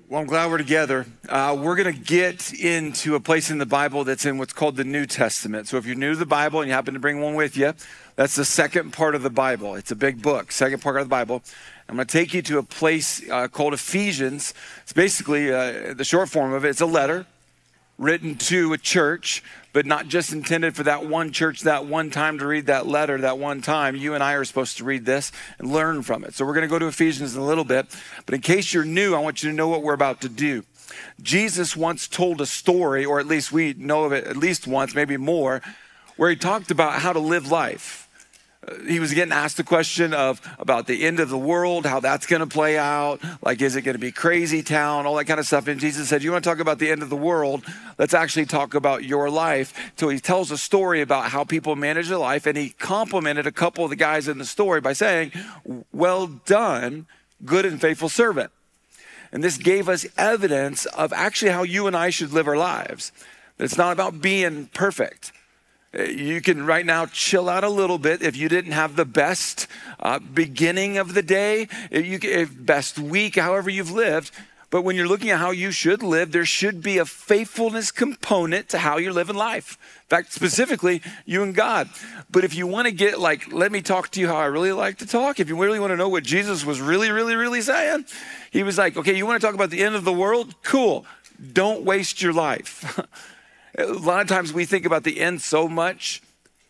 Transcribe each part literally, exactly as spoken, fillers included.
Well, I'm glad we're together. Uh, we're going to get into a place in the Bible that's in what's called the New Testament. So if you're new to the Bible and you happen to bring one with you, that's the second part of the Bible. It's a big book, second part of the Bible. I'm going to take you to a place uh, called Ephesians. It's basically uh, the short form of it. It's a letter written to a church, but not just intended for that one church, that one time to read that letter, that one time. You and I are supposed to read this and learn from it. So we're going to go to Ephesians in a little bit. But in case you're new, I want you to know what we're about to do. Jesus once told a story, or at least we know of it at least once, maybe more, where he talked about how to live life. He was getting asked the question of about the end of the world, how that's going to play out. Like, is it going to be crazy town, all that kind of stuff. And Jesus said, you want to talk about the end of the world? Let's actually talk about your life. So he tells a story about how people manage their life. And he complimented a couple of the guys in the story by saying, well done, good and faithful servant. And this gave us evidence of actually how you and I should live our lives. That it's not about being perfect. You can right now chill out a little bit if you didn't have the best uh, beginning of the day, if you, if best week, however you've lived. But when you're looking at how you should live, there should be a faithfulness component to how you're living life. In fact, specifically, you and God. But if you want to get like, let me talk to you how I really like to talk. If you really want to know what Jesus was really, really, really saying, he was like, okay, you want to talk about the end of the world? Cool. Don't waste your life. A lot of times we think about the end so much,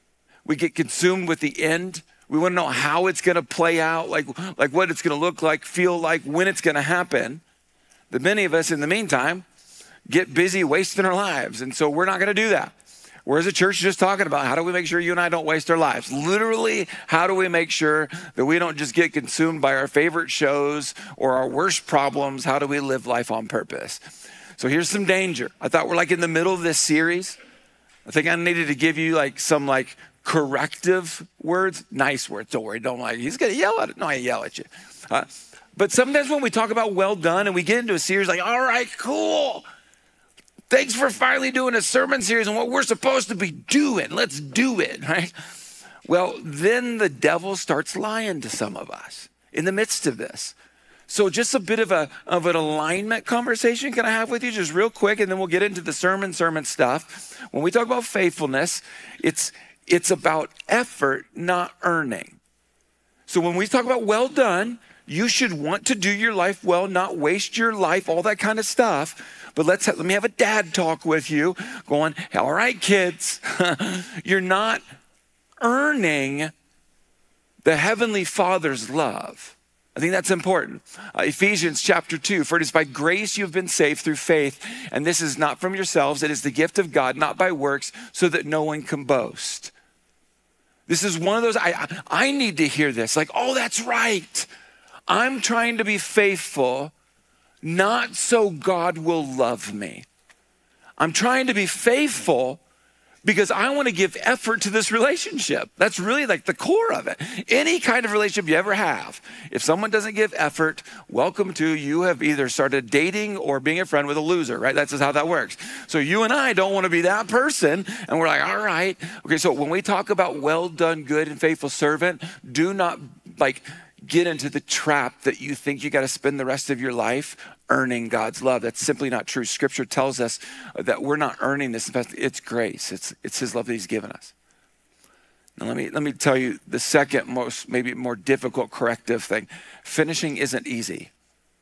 we get consumed with the end. We want to know how it's going to play out, like, like what it's going to look like, feel like, when it's going to happen. But many of us in the meantime get busy wasting our lives. And so we're not going to do that. We're as a church just talking about how do we make sure you and I don't waste our lives? Literally, how do we make sure that we don't just get consumed by our favorite shows or our worst problems? How do we live life on purpose? So here's some danger. I thought we're like in the middle of this series. I think I needed to give you like some like corrective words, nice words. Don't worry, don't like, he's gonna yell at it. No, I yell at you. Uh, but sometimes when we talk about well done and we get into a series like, all right, cool. Thanks for finally doing a sermon series on what we're supposed to be doing. Let's do it, right? Well, then the devil starts lying to some of us in the midst of this. So just a bit of a of an alignment conversation can I have with you just real quick, and then we'll get into the sermon, sermon stuff. When we talk about faithfulness, it's it's about effort, not earning. So when we talk about well done, you should want to do your life well, not waste your life, all that kind of stuff. But let's have, let me have a dad talk with you going, all right, kids, you're not earning the Heavenly Father's love. I think that's important. Uh, Ephesians chapter two, for it is by grace you have been saved through faith, and this is not from yourselves, it is the gift of God, not by works, so that no one can boast. This is one of those, I, I need to hear this, like, oh, that's right. I'm trying to be faithful, not so God will love me. I'm trying to be faithful because I want to give effort to this relationship. That's really like the core of it. Any kind of relationship you ever have, if someone doesn't give effort, welcome to, you have either started dating or being a friend with a loser, right? That's just how that works. So you and I don't want to be that person. And we're like, all right. Okay, so when we talk about well done, good and faithful servant, do not like get into the trap that you think you got to spend the rest of your life earning God's love. That's simply not true. Scripture tells us that we're not earning this. In fact, it's grace. It's it's his love that he's given us. Now let me let me tell you the second most, maybe more difficult corrective thing. Finishing isn't easy.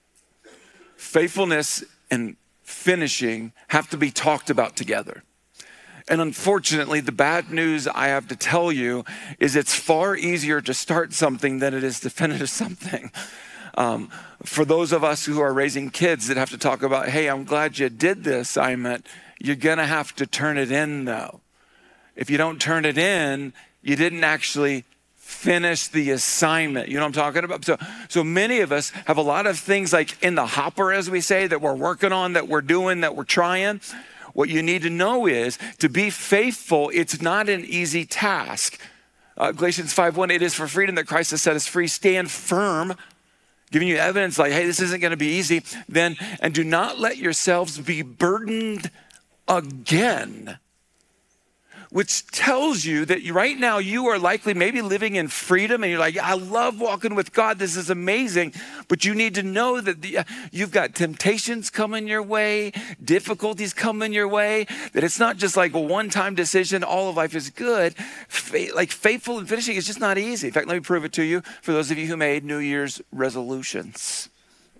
Faithfulness and finishing have to be talked about together. And unfortunately, the bad news I have to tell you is it's far easier to start something than it is to finish something. Um, for those of us who are raising kids that have to talk about, hey, I'm glad you did the assignment, you're gonna have to turn it in though. If you don't turn it in, you didn't actually finish the assignment. You know what I'm talking about? So, so many of us have a lot of things like in the hopper, as we say, that we're working on, that we're doing, that we're trying. What you need to know is to be faithful, it's not an easy task. Uh, Galatians five one, it is for freedom that Christ has set us free. Stand firm, giving you evidence like, hey, this isn't going to be easy. Then, and do not let yourselves be burdened again which tells you that you, right now you are likely maybe living in freedom and you're like, I love walking with God. This is amazing. But you need to know that the, you've got temptations coming your way, difficulties coming your way, that it's not just like a one-time decision. All of life is good. Fa- like faithful and finishing is just not easy. In fact, let me prove it to you for those of you who made New Year's resolutions.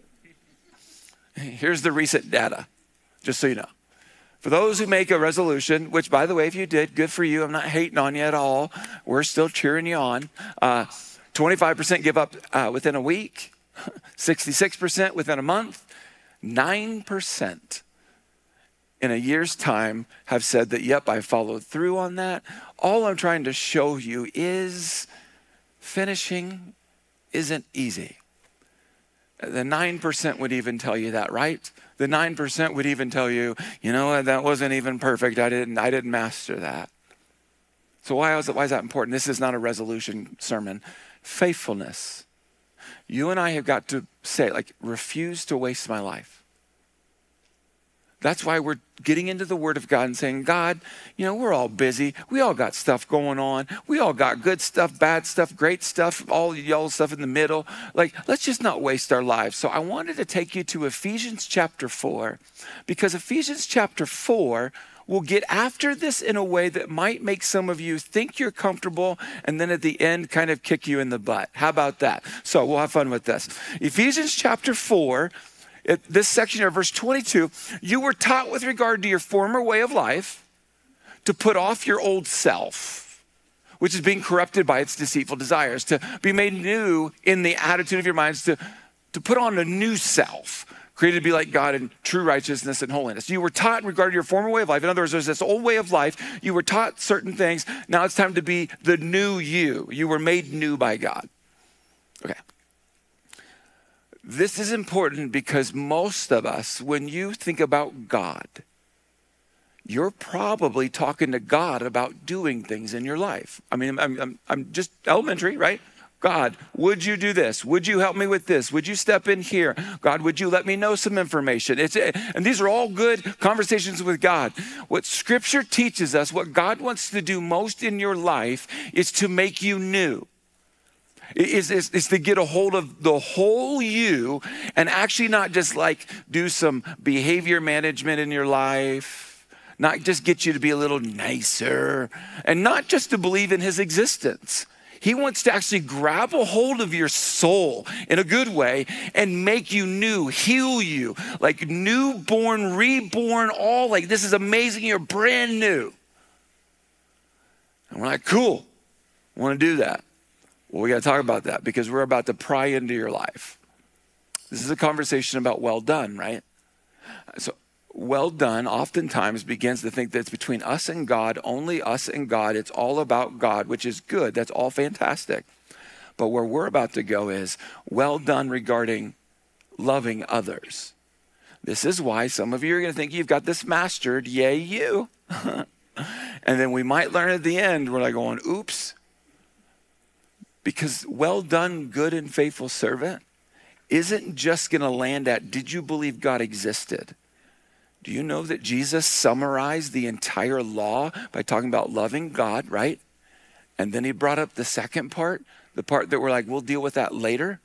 Here's the recent data, just so you know. For those who make a resolution, which, by the way, if you did, good for you. I'm not hating on you at all. We're still cheering you on. Uh, twenty-five percent give up uh, within a week, sixty-six percent within a month, nine percent in a year's time have said that, yep, I followed through on that. All I'm trying to show you is finishing isn't easy. The nine percent would even tell you that, right? The nine percent would even tell you, you know what, that wasn't even perfect. I didn't, I didn't master that. So why is, it, why is that important? This is not a resolution sermon. Faithfulness. You and I have got to say, like, refuse to waste my life. That's why we're getting into the Word of God and saying, God, you know, we're all busy. We all got stuff going on. We all got good stuff, bad stuff, great stuff, all the yellow stuff in the middle. Like, let's just not waste our lives. So I wanted to take you to Ephesians chapter four, because Ephesians chapter four will get after this in a way that might make some of you think you're comfortable and then at the end kind of kick you in the butt. How about that? So we'll have fun with this. Ephesians chapter four, It, this section here, verse twenty-two, you were taught with regard to your former way of life to put off your old self, which is being corrupted by its deceitful desires, to be made new in the attitude of your minds, to, to put on a new self, created to be like God in true righteousness and holiness. You were taught in regard to your former way of life. In other words, there's this old way of life. You were taught certain things. Now it's time to be the new you. You were made new by God. Okay. This is important because most of us, when you think about God, you're probably talking to God about doing things in your life. I mean, I'm, I'm, I'm just elementary, right? God, would you do this? Would you help me with this? Would you step in here? God, would you let me know some information? It's, and these are all good conversations with God. What Scripture teaches us, what God wants to do most in your life is to make you new. Is, is, is to get a hold of the whole you and actually not just like do some behavior management in your life, not just get you to be a little nicer, and not just to believe in his existence. He wants to actually grab a hold of your soul in a good way and make you new, heal you, like newborn, reborn, all like this is amazing, you're brand new. And we're like, cool, I want to do that. Well, we got to talk about that because we're about to pry into your life. This is a conversation about well done, right? So well done oftentimes begins to think that it's between us and God, only us and God. It's all about God, which is good. That's all fantastic. But where we're about to go is well done regarding loving others. This is why some of you are going to think you've got this mastered. Yay, you. And then we might learn at the end, we're like going, oops. Because well done, good and faithful servant isn't just going to land at, did you believe God existed? Do you know that Jesus summarized the entire law by talking about loving God, right? And then he brought up the second part, the part that we're like, we'll deal with that later.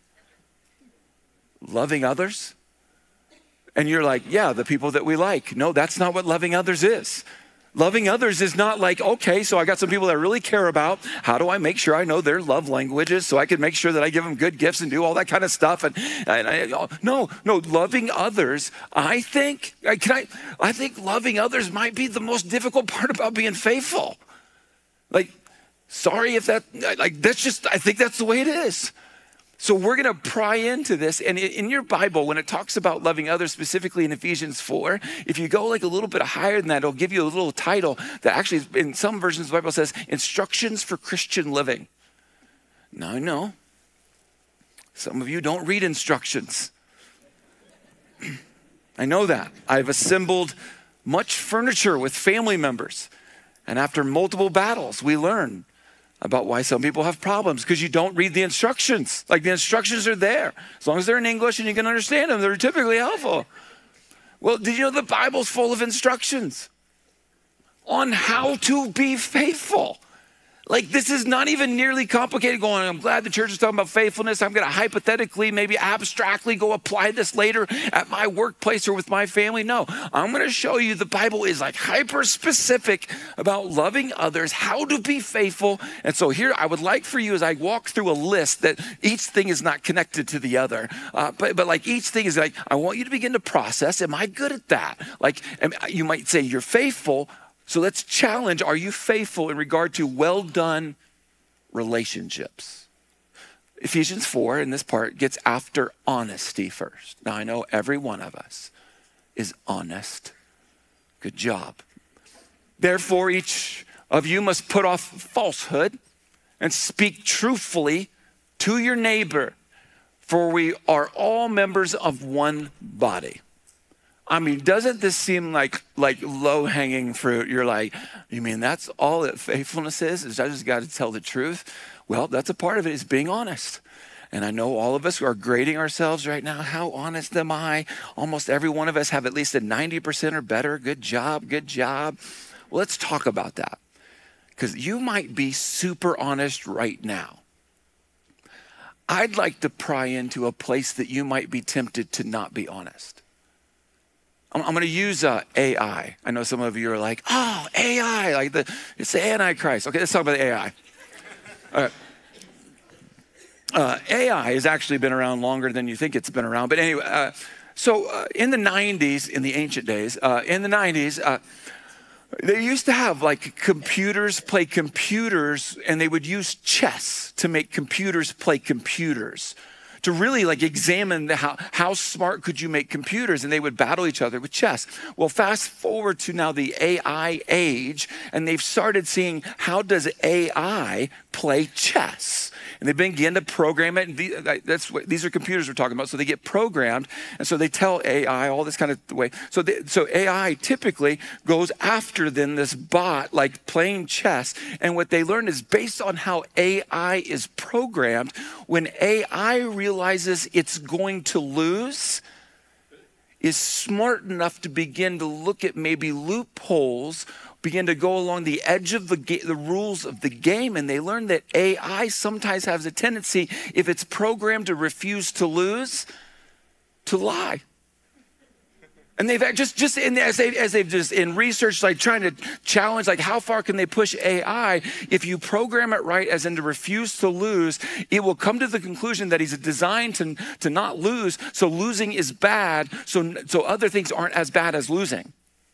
Loving others. And you're like, yeah, the people that we like. No, that's not what loving others is. Loving others is not like, okay, so I got some people that I really care about. How do I make sure I know their love languages so I can make sure that I give them good gifts and do all that kind of stuff? And, and I, no, no, loving others, I think, can I, I think loving others might be the most difficult part about being faithful. Like, sorry if that, like, that's just, I think that's the way it is. So we're going to pry into this. And in your Bible, when it talks about loving others, specifically in Ephesians four, if you go like a little bit higher than that, it'll give you a little title that actually in some versions of the Bible says, Instructions for Christian Living. Now I know some of you don't read instructions. I know that. I've assembled much furniture with family members. And after multiple battles, we learn about why some people have problems because you don't read the instructions. Like the instructions are there. As long as they're in English and you can understand them, they're typically helpful. Well, did you know the Bible's full of instructions? on how to be faithful. Like, this is not even nearly complicated going, I'm glad the church is talking about faithfulness. I'm going to hypothetically, maybe abstractly go apply this later at my workplace or with my family. No, I'm going to show you the Bible is like hyper specific about loving others, how to be faithful. And so here I would like for you as I walk through a list that each thing is not connected to the other. Uh, but, but like each thing is like, I want you to begin to process, am I good at that? Like, you might say you're faithful. So let's challenge, are you faithful in regard to well-done relationships? Ephesians four in this part gets after honesty first. Now I know every one of us is honest. Good job. Therefore, each of you must put off falsehood and speak truthfully to your neighbor, for we are all members of one body. I mean, doesn't this seem like like low-hanging fruit? You're like, you mean that's all that faithfulness is? Is I just got to tell the truth? Well, that's a part of it, is being honest. And I know all of us are grading ourselves right now. How honest am I? Almost every one of us have at least a ninety percent or better. Good job, good job. Well, let's talk about that. Because you might be super honest right now. I'd like to pry into a place that you might be tempted to not be honest. I'm going to use uh, A I. I know some of you are like, oh, A I, like the it's the Antichrist. Okay, let's talk about the A I. All right. Uh, A I has actually been around longer than you think it's been around. But anyway, uh, so uh, in the nineties, in the ancient days, uh, in the nineties, uh, they used to have like computers play computers, and they would use chess to make computers play computers, to really like examine the, how, how smart could you make computers, and they would battle each other with chess. Well, fast forward to now the A I age, and they've started seeing how does A I play chess. And they begin to program it, and the, that's what, these are computers we're talking about, so they get programmed, and so they tell A I all this kind of way. So, they, so A I typically goes after then this bot, like playing chess, and what they learn is based on how A I is programmed, when A I realizes it's going to lose, is smart enough to begin to look at maybe loopholes, begin to go along the edge of the, ga- the rules of the game, and they learn that A I sometimes has a tendency, if it's programmed to refuse to lose, to lie. And they've just, just in, as, they, as they've just in research, like trying to challenge, like how far can they push A I? If you program it right, as in to refuse to lose, it will come to the conclusion that he's designed to, to not lose. So losing is bad. So, so other things aren't as bad as losing.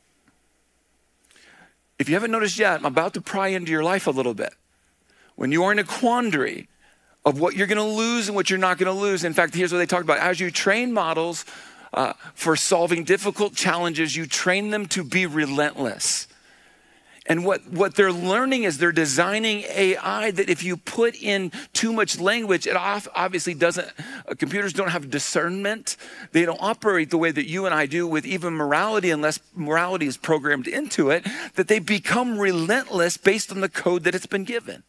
If you haven't noticed yet, I'm about to pry into your life a little bit. When you are in a quandary of what you're going to lose and what you're not going to lose. In fact, here's what they talked about. As you train models Uh, for solving difficult challenges, you train them to be relentless. And what, what they're learning is they're designing A I that if you put in too much language, it obviously doesn't, uh, computers don't have discernment. They don't operate the way that you and I do with even morality, unless morality is programmed into it, that they become relentless based on the code that it's been given.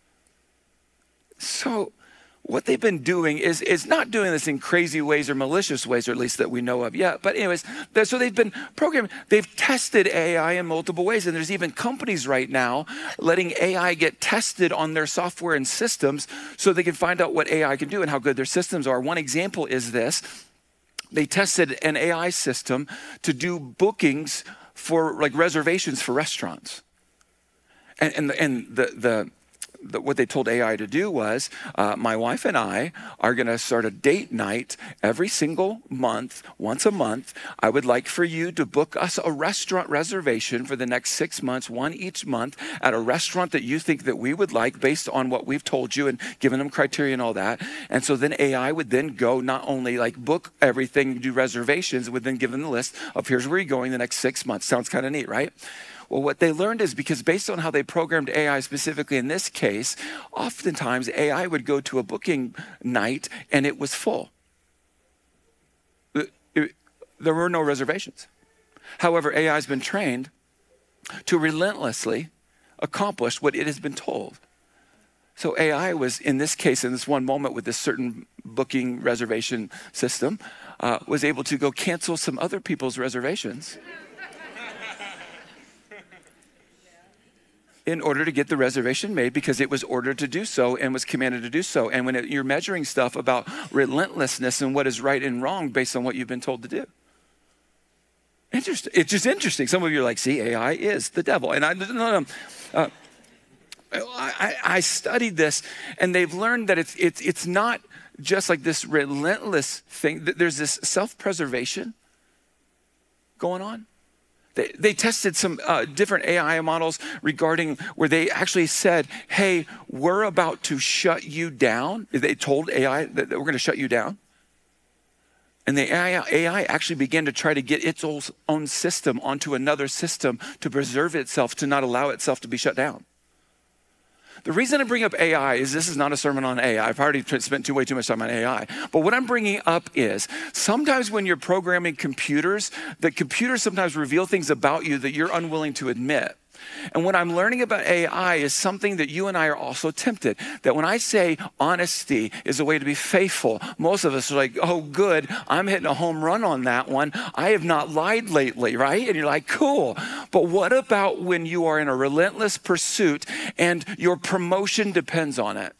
So what they've been doing is, is not doing this in crazy ways or malicious ways, or at least that we know of yet. But anyways, so they've been programming, they've tested A I in multiple ways. And there's even companies right now letting A I get tested on their software and systems so they can find out what A I can do and how good their systems are. One example is this. They tested an A I system to do bookings for like reservations for restaurants. And, and, and the, the, The, what they told A I to do was, uh, my wife and I are going to start a date night every single month, once a month. I would like for you to book us a restaurant reservation for the next six months, one each month, at a restaurant that you think that we would like based on what we've told you and given them criteria and all that. And so then A I would then go not only like book everything, do reservations, would then give them the list of here's where you're going the next six months. Sounds kind of neat, right? Well, what they learned is because based on how they programmed A I specifically in this case, oftentimes A I would go to a booking night and it was full. It, it, there were no reservations. However, A I has been trained to relentlessly accomplish what it has been told. So A I was, in this case, in this one moment with this certain booking reservation system, uh, was able to go cancel some other people's reservations. in order to get the reservation made because it was ordered to do so and was commanded to do so. And when it, you're measuring stuff about relentlessness and what is right and wrong based on what you've been told to do. Interesting. It's just interesting. Some of you are like, see, A I is the devil. And I, no, no, uh, I, I studied this, and they've learned that it's, it's, it's not just like this relentless thing. There's this self-preservation going on. They, they tested some uh, different A I models regarding where they actually said, hey, we're about to shut you down. They told A I that we're going to shut you down. And the A I actually began to try to get its own system onto another system to preserve itself, to not allow itself to be shut down. The reason I bring up A I is this is not a sermon on A I. I've already spent too, way too much time on A I. But what I'm bringing up is sometimes when you're programming computers, the computers sometimes reveal things about you that you're unwilling to admit. And what I'm learning about A I is something that you and I are also tempted. That when I say honesty is a way to be faithful, most of us are like, oh, good, I'm hitting a home run on that one. I have not lied lately, right? And you're like, cool. But what about when you are in a relentless pursuit and your promotion depends on it?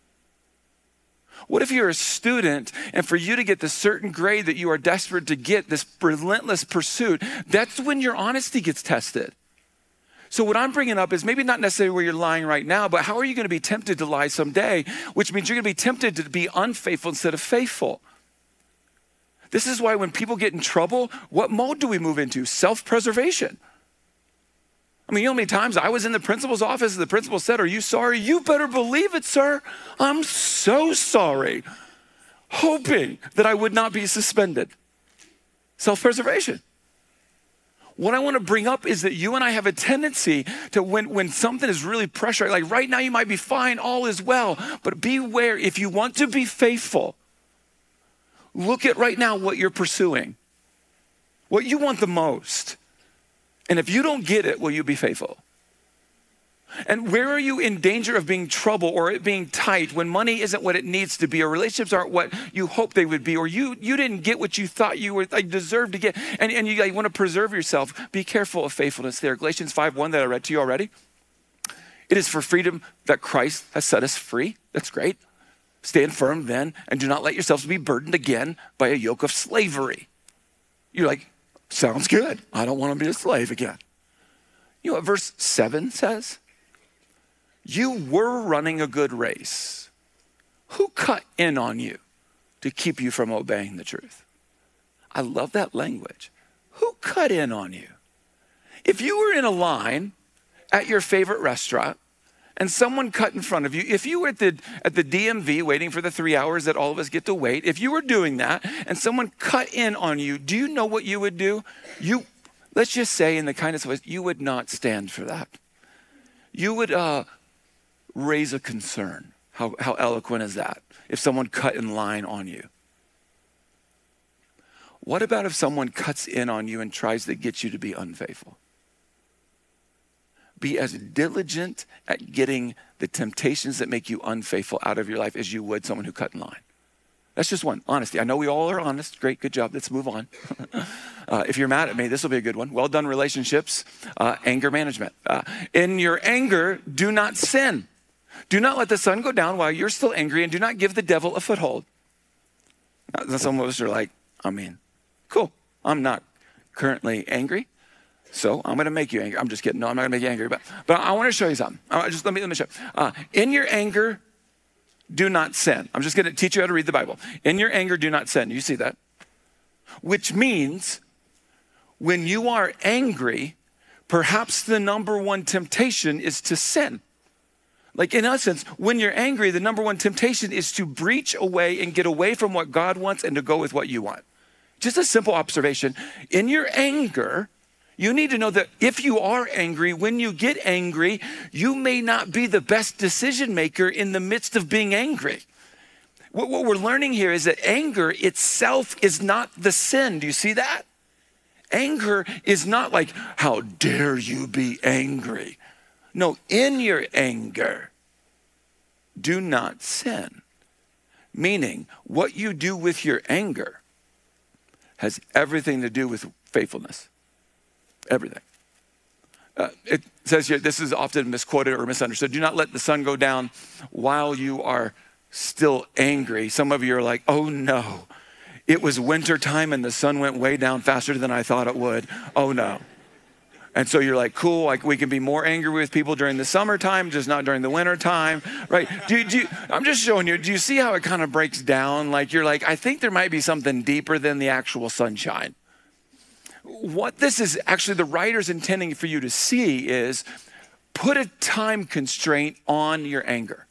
What if you're a student and for you to get the certain grade that you are desperate to get, this relentless pursuit, that's when your honesty gets tested. So what I'm bringing up is maybe not necessarily where you're lying right now, but how are you going to be tempted to lie someday, which means you're going to be tempted to be unfaithful instead of faithful. This is why when people get in trouble, what mode do we move into? Self-preservation. I mean, you know how many times I was in the principal's office and the principal said, are you sorry? You better believe it, sir. I'm so sorry. Hoping that I would not be suspended. Self-preservation. What I want to bring up is that you and I have a tendency to, when, when something is really pressure, like right now you might be fine, all is well, but beware, if you want to be faithful, look at right now what you're pursuing, what you want the most. And if you don't get it, will you be faithful? And where are you in danger of being trouble or it being tight when money isn't what it needs to be or relationships aren't what you hoped they would be or you you didn't get what you thought you were like deserved to get and, and you like, want to preserve yourself? Be careful of faithfulness there. Galatians five one that I read to you already. It is for freedom that Christ has set us free. That's great. Stand firm then and do not let yourselves be burdened again by a yoke of slavery. You're like, sounds good. I don't want to be a slave again. You know what verse seven says? You were running a good race. Who cut in on you to keep you from obeying the truth? I love that language. Who cut in on you? If you were in a line at your favorite restaurant and someone cut in front of you, if you were at the, at the D M V waiting for the three hours that all of us get to wait, if you were doing that and someone cut in on you, do you know what you would do? You, let's just say in the kindness of ways, you would not stand for that. You would, uh, raise a concern. How, how eloquent is that? If someone cut in line on you. What about if someone cuts in on you and tries to get you to be unfaithful? Be as diligent at getting the temptations that make you unfaithful out of your life as you would someone who cut in line. That's just one. Honesty. I know we all are honest. Great, good job. Let's move on. uh, if you're mad at me, this will be a good one. Well done, relationships. Uh, anger management. Uh, in your anger, do not sin. Do not let the sun go down while you're still angry, and do not give the devil a foothold. Now, some of us are like, I mean, cool. I'm not currently angry, so I'm going to make you angry. I'm just kidding. No, I'm not going to make you angry. But, but I want to show you something. Uh, just let me, let me show you. Uh, in your anger, do not sin. I'm just going to teach you how to read the Bible. In your anger, do not sin. You see that? Which means when you are angry, perhaps the number one temptation is to sin. Like in essence, when you're angry, the number one temptation is to breach away and get away from what God wants and to go with what you want. Just a simple observation. In your anger, you need to know that if you are angry, when you get angry, you may not be the best decision maker in the midst of being angry. What, what we're learning here is that anger itself is not the sin. Do you see that? Anger is not like, how dare you be angry? No, in your anger, do not sin. Meaning, what you do with your anger has everything to do with faithfulness. Everything. Uh, it says here, this is often misquoted or misunderstood. Do not let the sun go down while you are still angry. Some of you are like, oh no, it was winter time and the sun went way down faster than I thought it would. Oh no. And so you're like, cool, like we can be more angry with people during the summertime, just not during the winter time, right? Do, do, I'm just showing you, do you see how it kind of breaks down? Like you're like, I think there might be something deeper than the actual sunshine. What this is actually the writer's intending for you to see is put a time constraint on your anger.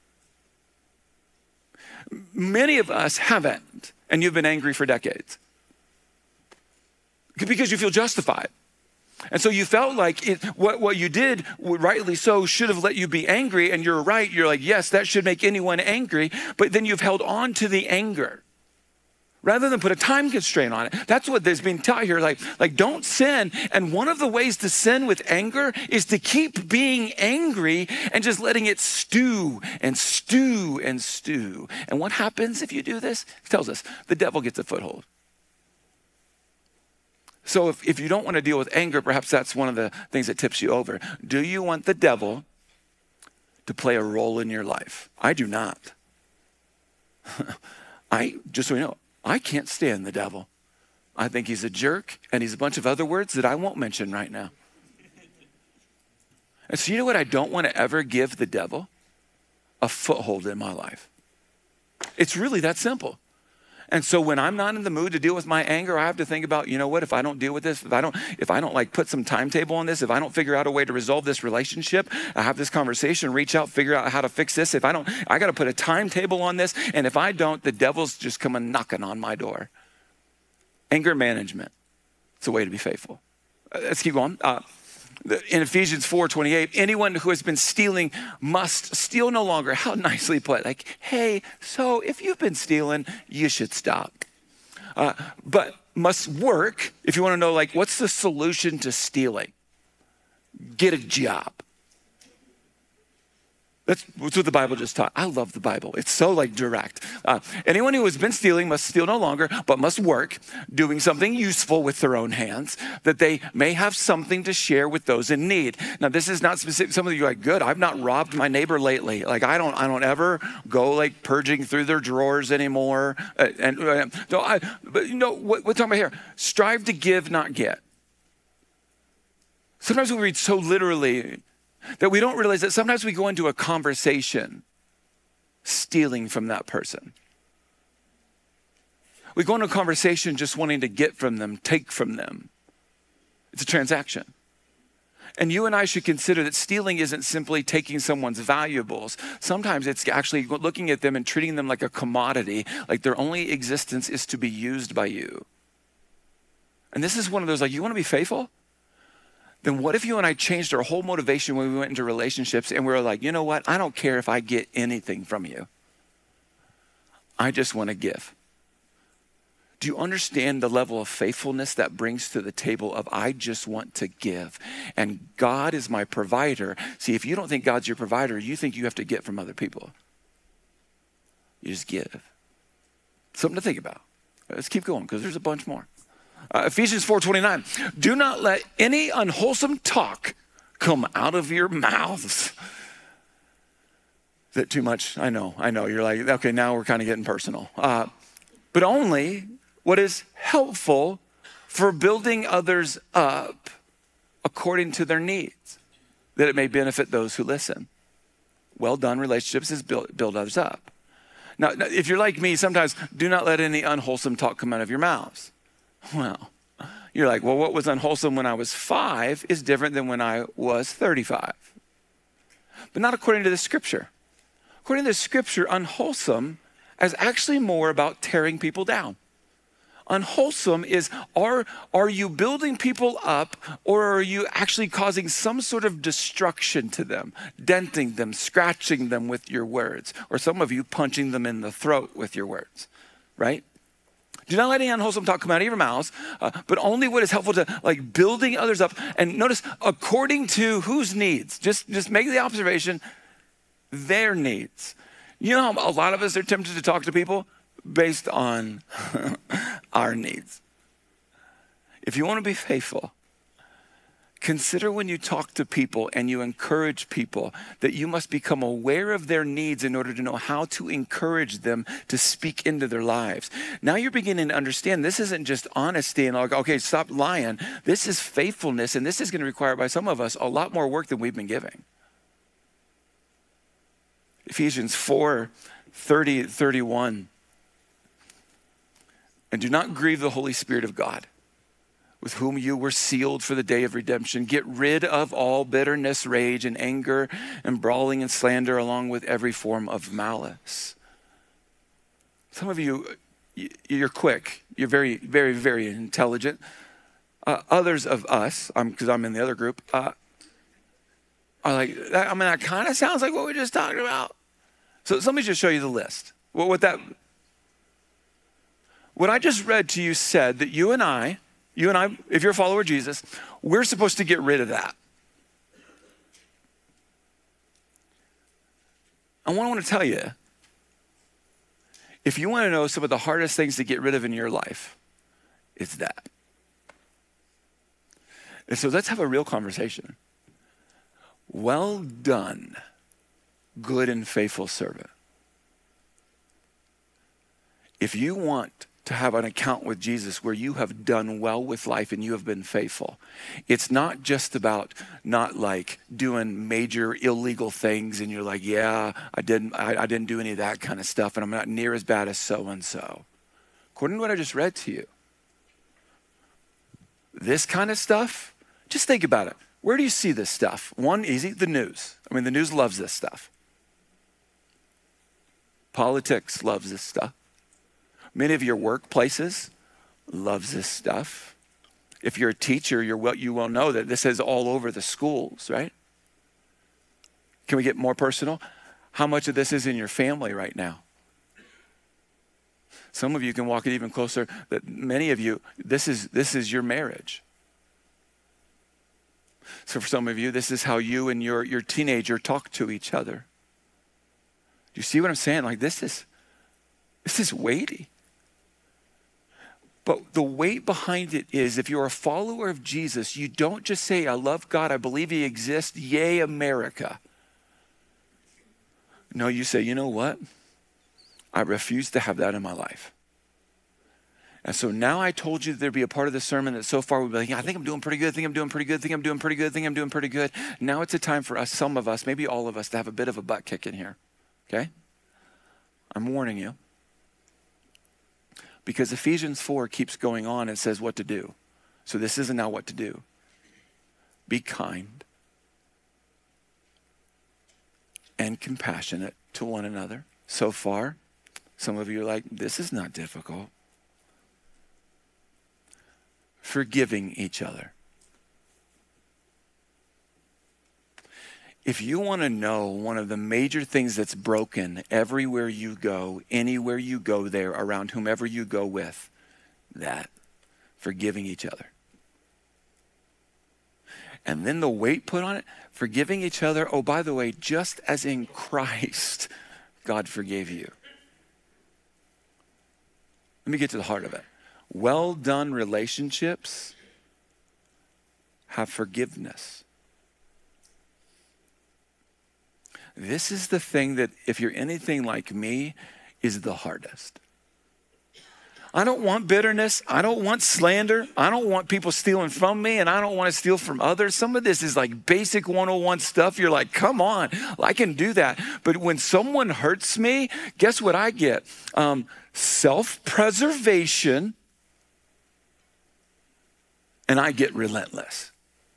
Many of us haven't, and you've been angry for decades because you feel justified. And so you felt like it, what, what you did, rightly so, should have let you be angry. And you're right. You're like, yes, that should make anyone angry. But then you've held on to the anger rather than put a time constraint on it. That's what there's being taught here. Like, like don't sin. And one of the ways to sin with anger is to keep being angry and just letting it stew and stew and stew. And what happens if you do this? It tells us the devil gets a foothold. So if, if you don't want to deal with anger, perhaps that's one of the things that tips you over. Do you want the devil to play a role in your life? I do not. I, just so you know, I can't stand the devil. I think he's a jerk, and he's a bunch of other words that I won't mention right now. And so you know what I don't want to ever give the devil? A foothold in my life. It's really that simple. And so when I'm not in the mood to deal with my anger, I have to think about, you know what, if I don't deal with this, if I don't, if I don't like put some timetable on this, if I don't figure out a way to resolve this relationship, I have this conversation, reach out, figure out how to fix this. If I don't, I got to put a timetable on this. And if I don't, the devil's just coming knocking on my door. Anger management. It's a way to be faithful. Uh, let's keep going. Uh, In Ephesians four twenty-eight, anyone who has been stealing must steal no longer. How nicely put. Like, hey, so if you've been stealing, you should stop. Uh, but must work. If you want to know, like, what's the solution to stealing? Get a job. That's, that's what the Bible just taught. I love the Bible. It's so like direct. Uh, anyone who has been stealing must steal no longer, but must work, doing something useful with their own hands, that they may have something to share with those in need. Now, this is not specific. Some of you are like, good, I've not robbed my neighbor lately. Like, I don't, I don't ever go like purging through their drawers anymore. Uh, and uh, so I, but you know what we're talking about here? Strive to give, not get. Sometimes we read so literally that we don't realize that sometimes we go into a conversation stealing from that person. We go into a conversation just wanting to get from them, take from them. It's a transaction. And you and I should consider that stealing isn't simply taking someone's valuables. Sometimes it's actually looking at them and treating them like a commodity, like their only existence is to be used by you. And this is one of those, like, you want to be faithful? Then what if you and I changed our whole motivation when we went into relationships and we were like, you know what? I don't care if I get anything from you. I just want to give. Do you understand the level of faithfulness that brings to the table of I just want to give? And God is my provider. See, if you don't think God's your provider, you think you have to get from other people. You just give. Something to think about. Let's keep going because there's a bunch more. Uh, Ephesians four twenty-nine, do not let any unwholesome talk come out of your mouths. Is that too much? I know, I know. You're like, okay, now we're kind of getting personal. Uh, but only what is helpful for building others up according to their needs, that it may benefit those who listen. Well done, relationships is build, build others up. Now, if you're like me, sometimes do not let any unwholesome talk come out of your mouths. Well, you're like, well, what was unwholesome when I was five is different than when I was thirty-five. But not according to the scripture. According to the scripture, unwholesome is actually more about tearing people down. Unwholesome is, are, are you building people up or are you actually causing some sort of destruction to them, denting them, scratching them with your words, or some of you punching them in the throat with your words, right? Do not let any unwholesome talk come out of your mouths, uh, but only what is helpful to like building others up. And notice, according to whose needs? Just, just make the observation, their needs. You know how a lot of us are tempted to talk to people based on our needs. If you want to be faithful, Consider when you talk to people and you encourage people that you must become aware of their needs in order to know how to encourage them to speak into their lives. Now you're beginning to understand this isn't just honesty and like, okay, stop lying. This is faithfulness, and this is going to require by some of us a lot more work than we've been giving. Ephesians four, thirty, thirty-one. And do not grieve the Holy Spirit of God, with whom you were sealed for the day of redemption. Get rid of all bitterness, rage, and anger, and brawling and slander, along with every form of malice. Some of you, you're quick. You're very, very, very intelligent. Uh, others of us, because I'm, I'm in the other group, uh, are like, I mean, that kind of sounds like what we just talked about. So let me just show you the list. What, what that, what I just read to you said that you and I, You and I, if you're a follower of Jesus, we're supposed to get rid of that. And what I want to tell you, if you want to know some of the hardest things to get rid of in your life, it's that. And so let's have a real conversation. Well done, good and faithful servant. If you want to have an account with Jesus where you have done well with life and you have been faithful. It's not just about not like doing major illegal things and you're like, yeah, I didn't, I, I didn't do any of that kind of stuff and I'm not near as bad as so-and-so. According to what I just read to you, this kind of stuff, just think about it. Where do you see this stuff? One, easy, the news. I mean, the news loves this stuff. Politics loves this stuff. Many of your workplaces loves this stuff. If you're a teacher, you're well, you will know that this is all over the schools, right? Can we get more personal? How much of this is in your family right now? Some of you can walk it even closer, but many of you, this is this is your marriage. So for some of you, this is how you and your, your teenager talk to each other. Do you see what I'm saying? Like this is, this is weighty. But the weight behind it is if you're a follower of Jesus, you don't just say, I love God, I believe he exists, yay, America. No, you say, you know what? I refuse to have that in my life. And so now I told you there'd be a part of the sermon that so far we'd be like, yeah, I think I'm doing pretty good, I think I'm doing pretty good, I think I'm doing pretty good, I think I'm doing pretty good. Now it's a time for us, some of us, maybe all of us, to have a bit of a butt kick in here, okay? I'm warning you. Because Ephesians four keeps going on and says what to do. So this isn't now what to do. Be kind and compassionate to one another. So far, some of you are like, this is not difficult. Forgiving each other. If you want to know one of the major things that's broken everywhere you go, anywhere you go there, around whomever you go with, that, forgiving each other. And then the weight put on it, forgiving each other. Oh, by the way, just as in Christ, God forgave you. Let me get to the heart of it. Well done relationships have forgiveness. This is the thing that, if you're anything like me, is the hardest. I don't want bitterness. I don't want slander. I don't want people stealing from me, and I don't want to steal from others. Some of this is like basic one oh one stuff. You're like, come on, I can do that. But when someone hurts me, guess what I get? Um, self-preservation, and I get relentless.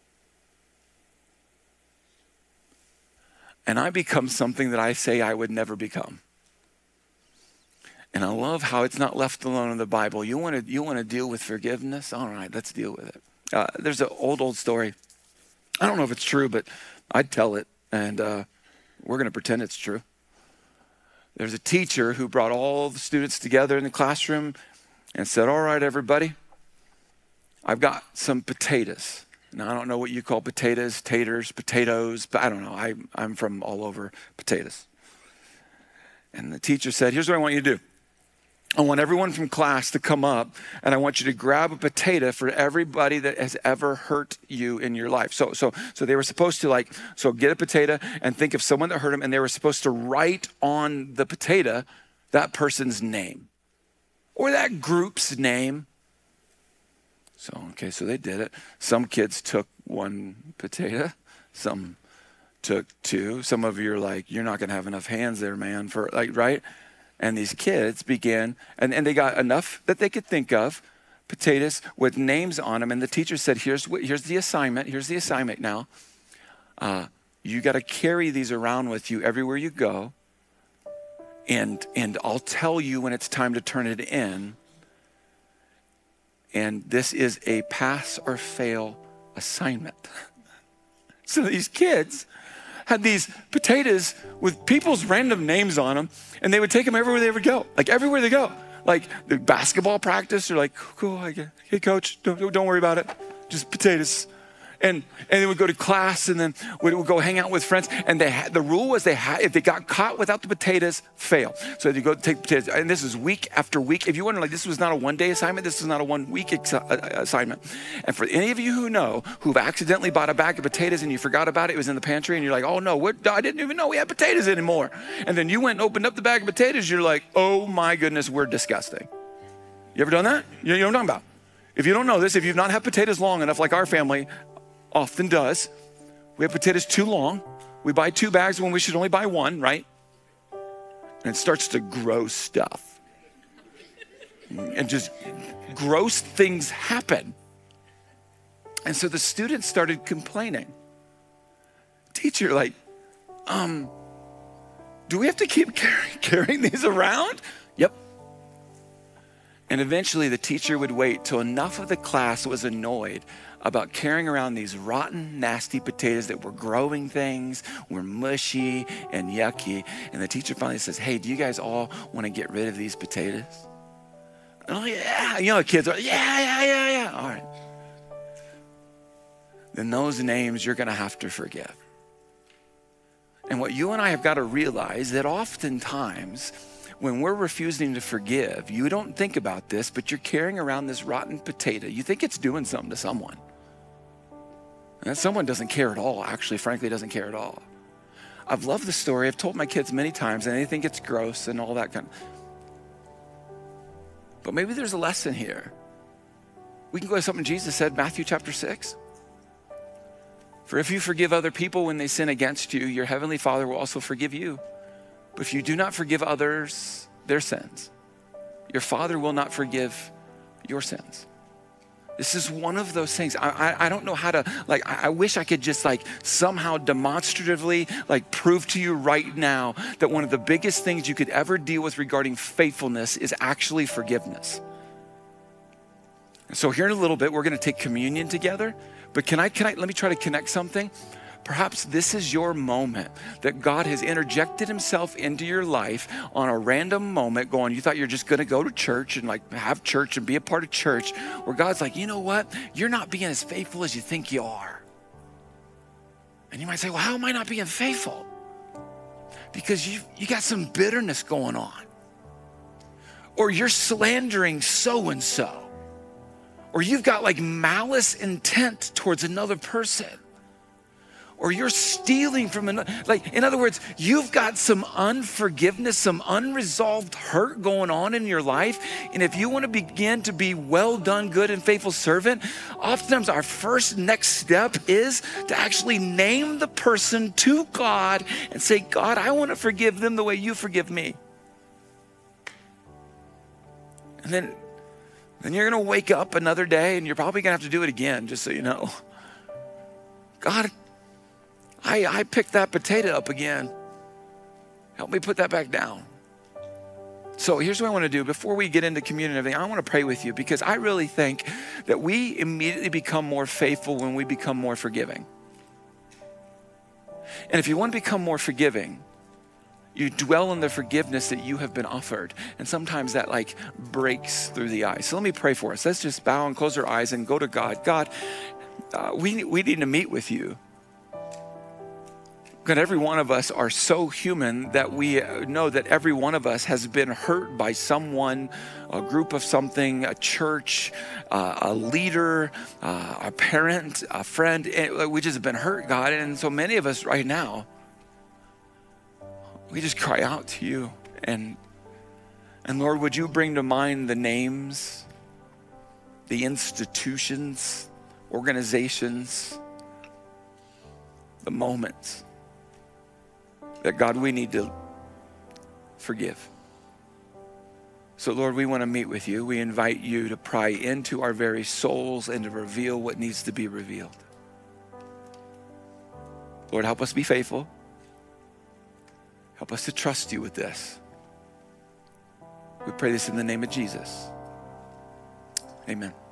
And I become something that I say I would never become. And I love how it's not left alone in the Bible. You want to you want to deal with forgiveness? All right, let's deal with it. Uh, there's an old, old story. I don't know if it's true, but I'd tell it. And uh, we're going to pretend it's true. There's a teacher who brought all the students together in the classroom and said, all right, everybody, I've got some potatoes. Now, I don't know what you call potatoes, taters, potatoes, but I don't know. I, I'm from all over potatoes. And the teacher said, here's what I want you to do. I want everyone from class to come up, and I want you to grab a potato for everybody that has ever hurt you in your life. So, so, so they were supposed to like, so get a potato and think of someone that hurt them, and they were supposed to write on the potato that person's name or that group's name. So, okay, so they did it. Some kids took one potato, some took two. Some of you are like, you're not gonna have enough hands there, man, for like, right? And these kids began, and, and they got enough that they could think of, potatoes with names on them. And the teacher said, here's what, here's the assignment. Here's the assignment now. Uh, you got to carry these around with you everywhere you go. And, and I'll tell you when it's time to turn it in. And this is a pass or fail assignment. So these kids had these potatoes with people's random names on them, and they would take them everywhere they would go, like everywhere they go. Like the basketball practice, they're like, cool, I get, hey coach, don't, don't worry about it, just potatoes. And and they would go to class, and then we would go hang out with friends. And they had, the rule was they had, if they got caught without the potatoes, fail. So they go take potatoes. And this is week after week. If you wonder, like, this was not a one-day assignment. This was not a one-week ex- assignment. And for any of you who know, who've accidentally bought a bag of potatoes and you forgot about it, it was in the pantry, and you're like, oh no, what, I didn't even know we had potatoes anymore. And then you went and opened up the bag of potatoes. You're like, oh my goodness, we're disgusting. You ever done that? You know what I'm talking about? If you don't know this, if you've not had potatoes long enough, like our family often does, we have potatoes too long. We buy two bags when we should only buy one, right? And it starts to grow stuff. And just gross things happen. And so the students started complaining. Teacher, like, um, do we have to keep carry, carrying these around? Yep. And eventually the teacher would wait till enough of the class was annoyed about carrying around these rotten, nasty potatoes that were growing things, were mushy and yucky. And the teacher finally says, hey, do you guys all want to get rid of these potatoes? And I'm like, yeah. You know, the kids are, yeah, yeah, yeah, yeah. All right. Then those names you're going to have to forgive. And what you and I have got to realize that oftentimes when we're refusing to forgive, you don't think about this, but you're carrying around this rotten potato. You think it's doing something to someone. And that someone doesn't care at all, actually, frankly, doesn't care at all. I've loved the story. I've told my kids many times, and they think it's gross and all that kind of. But maybe there's a lesson here. We can go to something Jesus said, Matthew chapter six. For if you forgive other people when they sin against you, your heavenly Father will also forgive you. But if you do not forgive others their sins, your Father will not forgive your sins. This is one of those things. I, I, I don't know how to, like, I, I wish I could just like somehow demonstratively like prove to you right now that one of the biggest things you could ever deal with regarding faithfulness is actually forgiveness. So here in a little bit, we're going to take communion together. But can I, can I, let me try to connect something. Perhaps this is your moment that God has interjected himself into your life on a random moment going, you thought you're just going to go to church and like have church and be a part of church, where God's like, you know what? You're not being as faithful as you think you are. And you might say, well, how am I not being faithful? Because you you got some bitterness going on. Or you're slandering so-and-so. Or you've got like malice intent towards another person. Or you're stealing from another. Like, in other words, you've got some unforgiveness, some unresolved hurt going on in your life. And if you want to begin to be well done, good and faithful servant, oftentimes our first next step is to actually name the person to God and say, God, I want to forgive them the way you forgive me. And then, then you're going to wake up another day and you're probably going to have to do it again, just so you know. God, I, I picked that potato up again. Help me put that back down. So here's what I want to do. Before we get into communion and everything, I want to pray with you, because I really think that we immediately become more faithful when we become more forgiving. And if you want to become more forgiving, you dwell in the forgiveness that you have been offered. And sometimes that like breaks through the ice. So let me pray for us. Let's just bow and close our eyes and go to God. God, uh, we, we need to meet with you. God, every one of us are so human that we know that every one of us has been hurt by someone, a group of something, a church, uh, a leader, uh, a parent, a friend. We just have been hurt, God. And so many of us right now, we just cry out to you. And, and Lord, would you bring to mind the names, the institutions, organizations, the moments that, God, we need to forgive. So, Lord, we want to meet with you. We invite you to pry into our very souls and to reveal what needs to be revealed. Lord, help us be faithful. Help us to trust you with this. We pray this in the name of Jesus. Amen.